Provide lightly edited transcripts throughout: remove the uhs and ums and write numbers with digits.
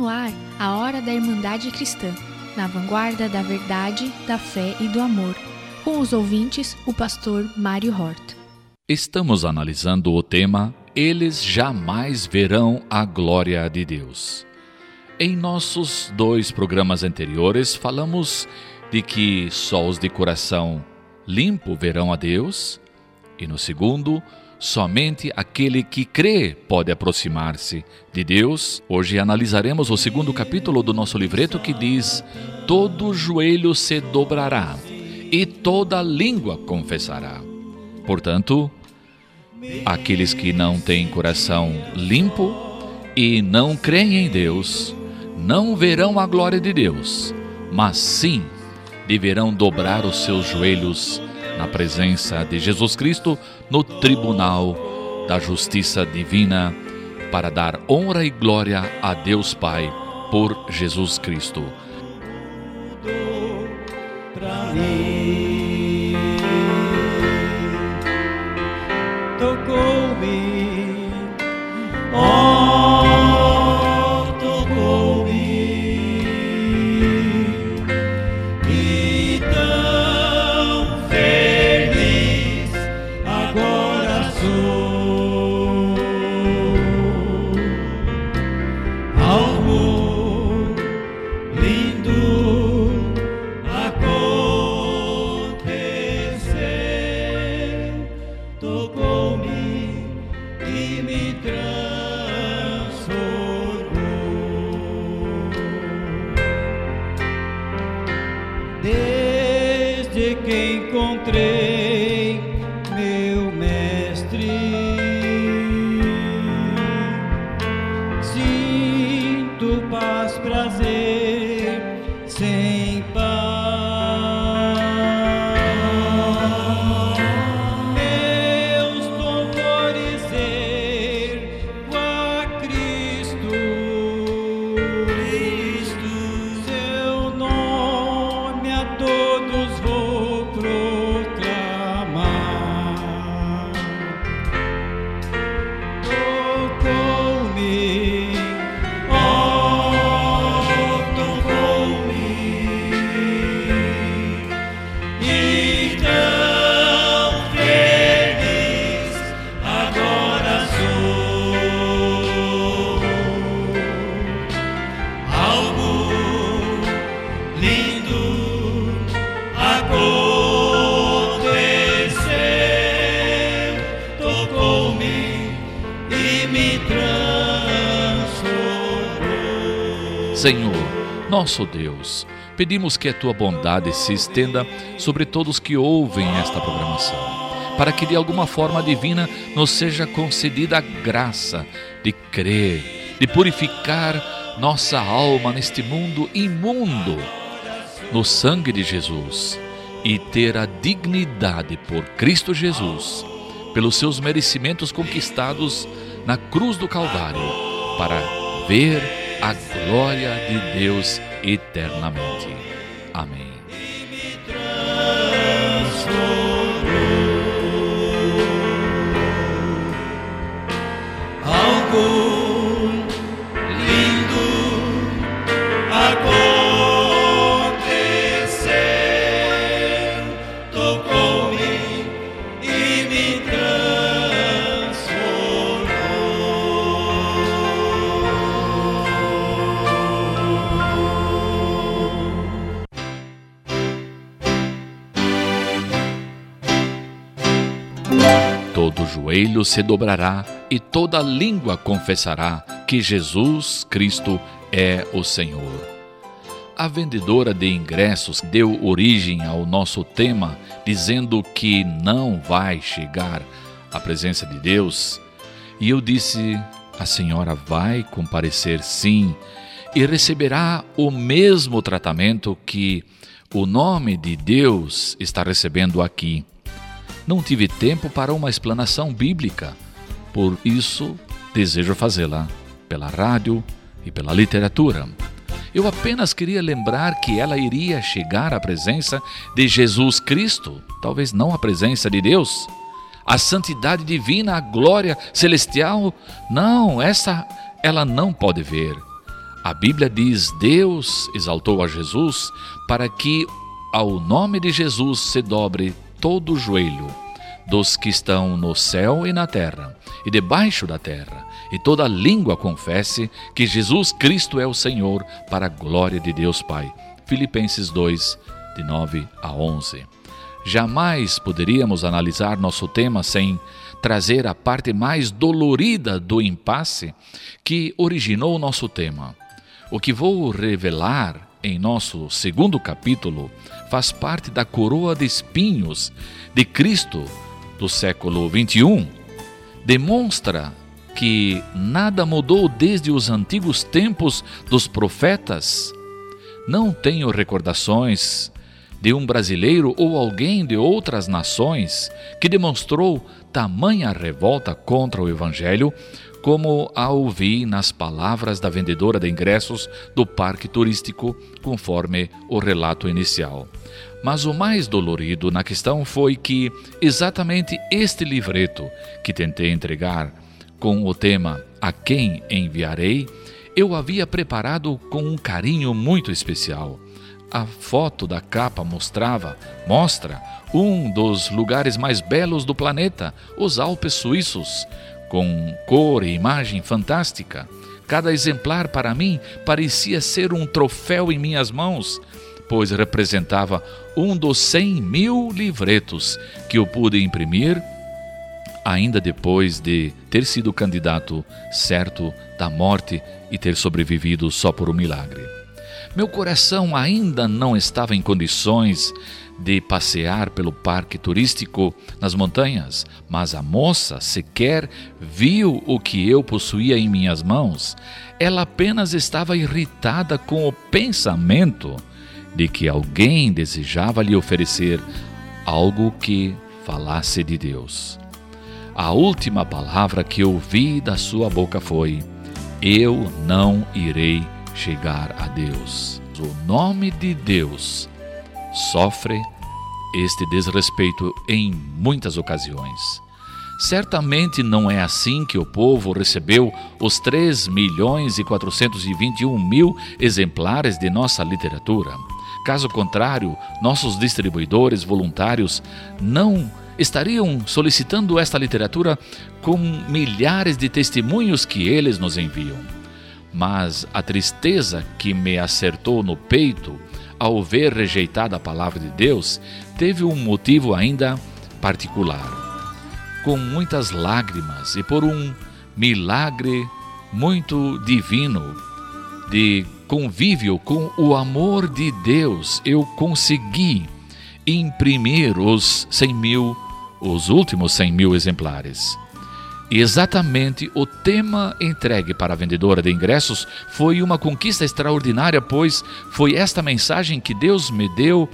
no ar a Hora da Irmandade Cristã, na vanguarda da verdade, da fé e do amor. Com os ouvintes, o pastor Mário Hort. Estamos analisando o tema Eles jamais verão a glória de Deus. Em nossos 2 programas anteriores, falamos de que só os de coração limpo verão a Deus, e no segundo, somente aquele que crê pode aproximar-se de Deus. Hoje analisaremos o 2º capítulo do nosso livreto, que diz: todo joelho se dobrará e toda língua confessará. Portanto, aqueles que não têm coração limpo e não creem em Deus, não verão a glória de Deus, mas sim deverão dobrar os seus joelhos na presença de Jesus Cristo, no tribunal da justiça divina, para dar honra e glória a Deus Pai por Jesus Cristo. Tocou-me, tocou-me, e tão feliz agora sou. Algo lindo aconteceu, tocou-me e me transformou. Desde que encontrei meu mestre, sinto paz, prazer sem par. Meus louvores ergo a Cristo, seu nome a todos vou proclamar. Tocou-me, tocou-me, e tão feliz agora sou. Algo lindo aconteceu, tocou-me e me transformou. Senhor, nosso Deus, pedimos que a Tua bondade se estenda sobre todos que ouvem esta programação, para que de alguma forma divina nos seja concedida a graça de crer, de purificar nossa alma neste mundo imundo, no sangue de Jesus, e ter a dignidade por Cristo Jesus, pelos seus merecimentos conquistados na cruz do Calvário, para ver a glória de Deus eternamente. Amém. Algo lindo aconteceu, tocou-me e me transformou. Todo joelho se dobrará e toda língua confessará que Jesus Cristo é o Senhor. A vendedora de ingressos deu origem ao nosso tema, dizendo que não vai chegar à presença de Deus. E eu disse: a senhora vai comparecer sim, e receberá o mesmo tratamento que o nome de Deus está recebendo aqui. Não tive tempo para uma explanação bíblica, por isso desejo fazê-la pela rádio e pela literatura. Eu apenas queria lembrar que ela iria chegar à presença de Jesus Cristo, talvez não à presença de Deus. A santidade divina, a glória celestial, não, essa ela não pode ver. A Bíblia diz: Deus exaltou a Jesus para que ao nome de Jesus se dobre todo o joelho dos que estão no céu e na terra e debaixo da terra, e toda língua confesse que Jesus Cristo é o Senhor, para a glória de Deus Pai. Filipenses 2, de 9 a 11. Jamais poderíamos analisar nosso tema sem trazer a parte mais dolorida do impasse que originou o nosso tema. O que vou revelar em nosso segundo capítulo faz parte da coroa de espinhos de Cristo do século 21. Demonstra que nada mudou desde os antigos tempos dos profetas. Não tenho recordações de um brasileiro ou alguém de outras nações que demonstrou tamanha revolta contra o Evangelho como a ouvi nas palavras da vendedora de ingressos do parque turístico, conforme o relato inicial. Mas o mais dolorido na questão foi que exatamente este livreto que tentei entregar com o tema "A quem enviarei?", eu havia preparado com um carinho muito especial. A foto da capa mostra um dos lugares mais belos do planeta, os Alpes suíços, com cor e imagem fantástica. Cada exemplar para mim parecia ser um troféu em minhas mãos, pois representava um dos 100.000 livretos que eu pude imprimir ainda depois de ter sido candidato certo da morte e ter sobrevivido só por um milagre. Meu coração ainda não estava em condições de passear pelo parque turístico nas montanhas, mas a moça sequer viu o que eu possuía em minhas mãos. Ela apenas estava irritada com o pensamento de que alguém desejava lhe oferecer algo que falasse de Deus. A última palavra que eu ouvi da sua boca foi: eu não irei chegar a Deus. O nome de Deus sofre este desrespeito em muitas ocasiões. Certamente não é assim que o povo recebeu os 3.421.000 exemplares de nossa literatura. Caso contrário, nossos distribuidores voluntários não estariam solicitando esta literatura com milhares de testemunhos que eles nos enviam. Mas a tristeza que me acertou no peito ao ver rejeitada a palavra de Deus teve um motivo ainda particular. Com muitas lágrimas e por um milagre muito divino de convívio com o amor de Deus, eu consegui imprimir os últimos 100.000 exemplares. E exatamente o tema entregue para a vendedora de ingressos foi uma conquista extraordinária, pois foi esta mensagem que Deus me deu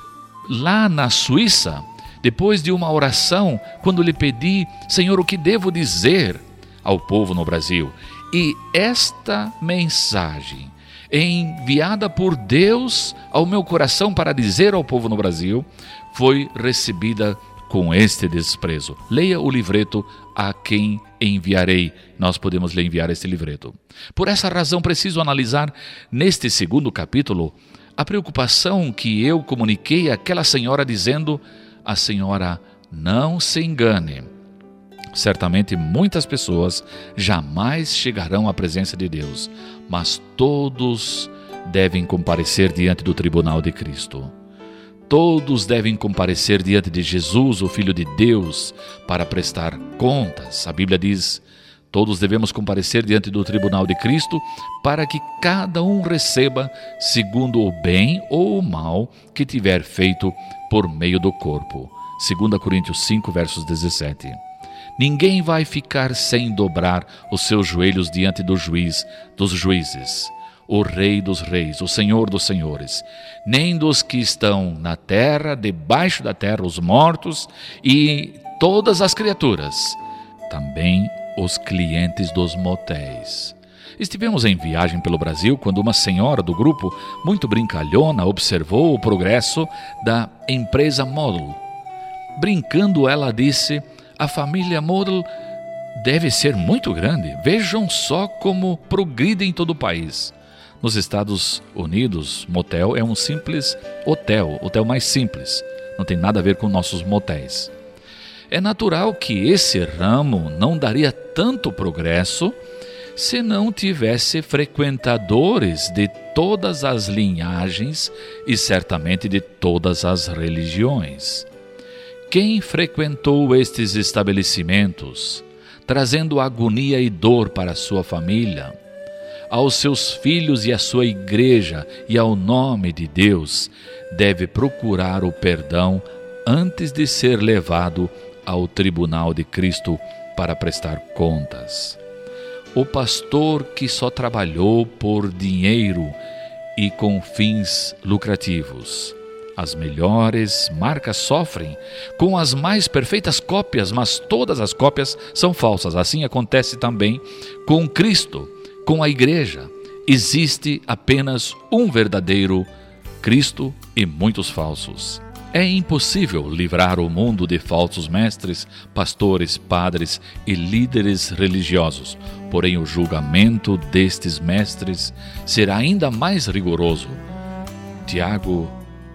lá na Suíça, depois de uma oração, quando lhe pedi: Senhor, o que devo dizer ao povo no Brasil? E esta mensagem, enviada por Deus ao meu coração para dizer ao povo no Brasil, foi recebida com este desprezo. Leia o livreto A Quem Enviarei. Nós podemos lhe enviar este livreto. Por essa razão, preciso analisar neste segundo capítulo a preocupação que eu comuniquei àquela senhora, dizendo: a senhora não se engane. Certamente muitas pessoas jamais chegarão à presença de Deus, mas todos devem comparecer diante do tribunal de Cristo. Todos devem comparecer diante de Jesus, o Filho de Deus, para prestar contas. A Bíblia diz: todos devemos comparecer diante do tribunal de Cristo, para que cada um receba segundo o bem ou o mal que tiver feito por meio do corpo. 2 Coríntios 5, versos 17. Ninguém vai ficar sem dobrar os seus joelhos diante do juiz dos juízes, o Rei dos reis, o Senhor dos senhores, nem dos que estão na terra, debaixo da terra, os mortos e todas as criaturas, também os clientes dos motéis. Estivemos em viagem pelo Brasil quando uma senhora do grupo, muito brincalhona, observou o progresso da empresa Model. Brincando, ela disse: a família Model deve ser muito grande, vejam só como progride em todo o país. Nos Estados Unidos, motel é um simples hotel mais simples. Não tem nada a ver com nossos motéis. É natural que esse ramo não daria tanto progresso se não tivesse frequentadores de todas as linhagens e certamente de todas as religiões. Quem frequentou estes estabelecimentos, trazendo agonia e dor para a sua família, aos seus filhos e à sua igreja e ao nome de Deus, deve procurar o perdão antes de ser levado ao tribunal de Cristo para prestar contas. O pastor que só trabalhou por dinheiro e com fins lucrativos. As melhores marcas sofrem com as mais perfeitas cópias, mas todas as cópias são falsas. Assim acontece também com Cristo, com a igreja. Existe apenas um verdadeiro Cristo e muitos falsos. É impossível livrar o mundo de falsos mestres, pastores, padres e líderes religiosos. Porém, o julgamento destes mestres será ainda mais rigoroso. Tiago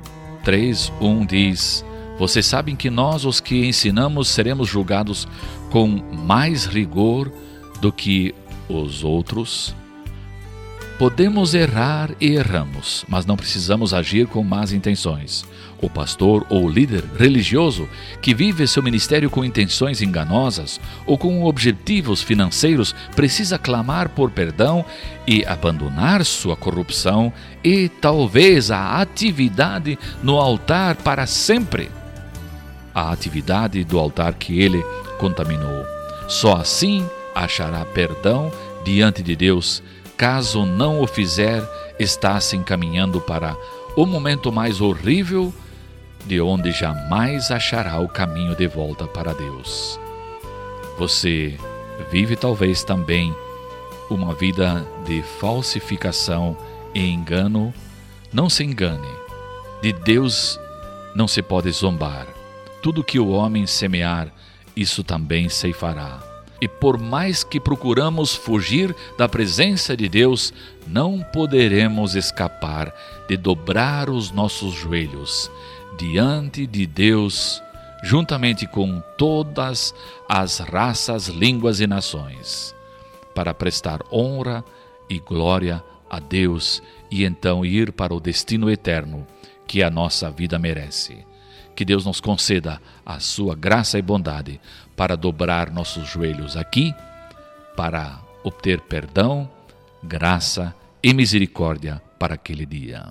3:1 diz: vocês sabem que nós, os que ensinamos, seremos julgados com mais rigor do que os outros. Podemos errar e erramos, mas não precisamos agir com más intenções. O pastor ou líder religioso que vive seu ministério com intenções enganosas ou com objetivos financeiros precisa clamar por perdão e abandonar sua corrupção e talvez a atividade no altar para sempre. A atividade do altar que ele contaminou. Só assim achará perdão diante de Deus. Caso não o fizer, está se encaminhando para o momento mais horrível, de onde jamais achará o caminho de volta para Deus. Você vive talvez também uma vida de falsificação e engano. Não se engane, de Deus não se pode zombar. Tudo que o homem semear, isso também ceifará. E por mais que procuramos fugir da presença de Deus, não poderemos escapar de dobrar os nossos joelhos diante de Deus, juntamente com todas as raças, línguas e nações, para prestar honra e glória a Deus e então ir para o destino eterno que a nossa vida merece. Que Deus nos conceda a sua graça e bondade para dobrar nossos joelhos aqui, para obter perdão, graça e misericórdia para aquele dia.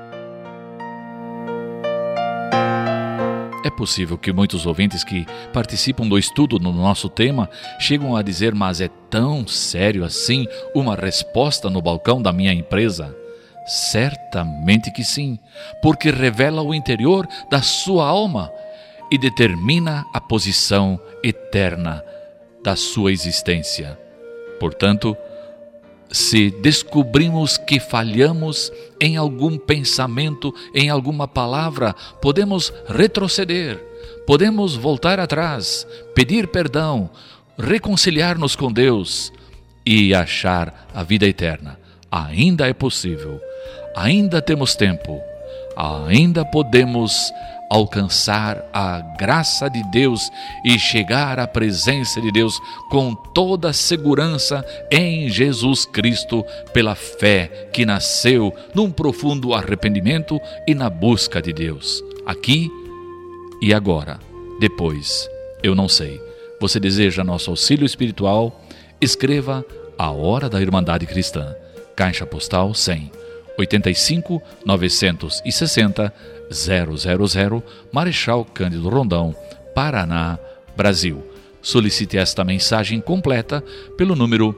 É possível que muitos ouvintes que participam do estudo no nosso tema chegam a dizer: mas é tão sério assim uma resposta no balcão da minha empresa? Certamente que sim, porque revela o interior da sua alma e determina a posição eterna da sua existência. Portanto, se descobrimos que falhamos em algum pensamento, em alguma palavra, podemos retroceder, podemos voltar atrás, pedir perdão, reconciliar-nos com Deus e achar a vida eterna. Ainda é possível, ainda temos tempo, ainda podemos alcançar a graça de Deus e chegar à presença de Deus com toda a segurança em Jesus Cristo, pela fé que nasceu num profundo arrependimento e na busca de Deus. Aqui e agora, depois, eu não sei. Você deseja nosso auxílio espiritual? Escreva A Hora da Irmandade Cristã, Caixa Postal 100, 85 960 000, Marechal Cândido Rondão, Paraná, Brasil. Solicite esta mensagem completa pelo número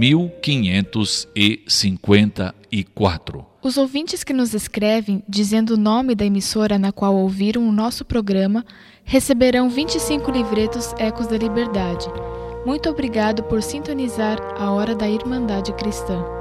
1554. Os ouvintes que nos escrevem dizendo o nome da emissora na qual ouviram o nosso programa receberão 25 livretos Ecos da Liberdade. Muito obrigado por sintonizar a Hora da Irmandade Cristã.